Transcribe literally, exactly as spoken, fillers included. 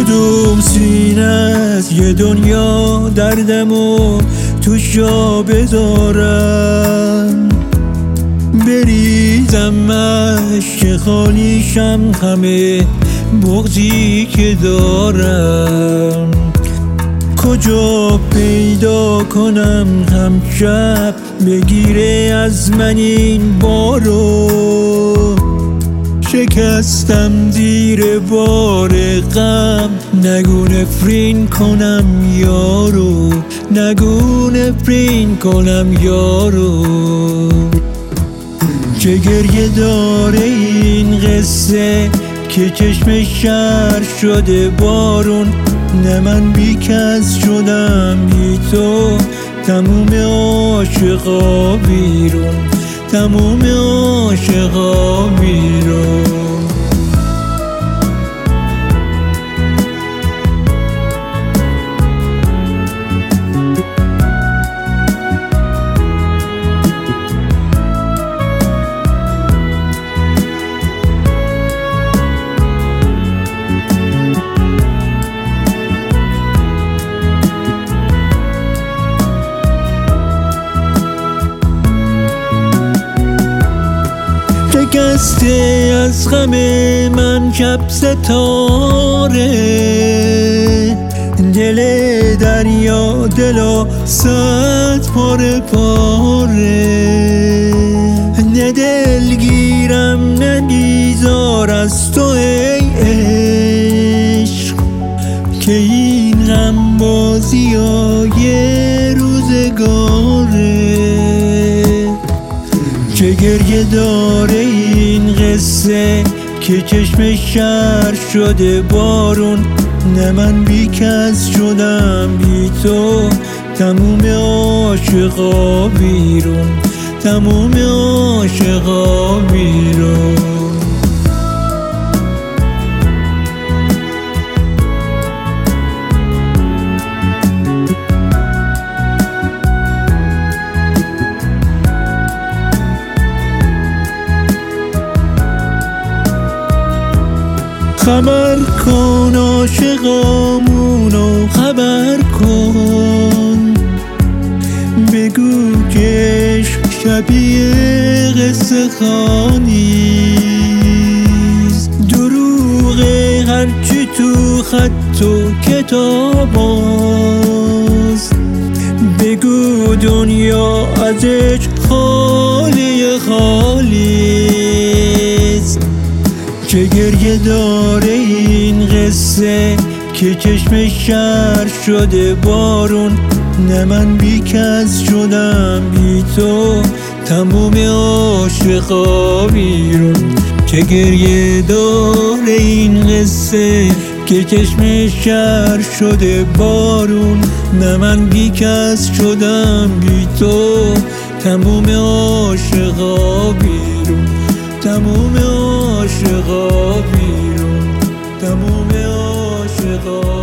کدوم سینه از یه دنیا دردمو توش جا بذارم، بریزم اشک خالیشم همه بغضی که دارم. کجا پیدا کنم هم شب بگیره از من این بارو، شکستم زیر بار غم، نگو نفرین کنم یارو، نگو نفرین کنم یارو. چه گریه داره این قصه که چشم شر شده بارون، نه من بی کس شدم بی تو، تموم عاشقا بیرون، تموم عاشقا بیرون. شکسته از غم من شب ستاره، دل دریا دلا صد پاره پاره. نه دلگیرم نه بیزار از تو ای عشق، که این غم بازی های روزگاره. چه گریه داره این قصه که چشم شر شده بارون، نه من بی کس شدم بی تو، تموم عاشقا بیرون، تموم عاشقا بیرون. خبر کن عاشقامونو خبر کن، بگو که عشق شبیه قصه خوانیست، دروغ هرچی تو خط و کتاباست. بگو دنیا از عشق خالی خالیست. چه گریه داره این قصه که چشم شر شده بارون، نه من بی کس شدم بی تو، تموم عاشقا بیرون. چه گریه داره این قصه که چشم شر شده بارون، نه من بی کس شدم بی تو، تموم عاشقا بیرون، تموم عاشقا بیرون، تموم عاشقا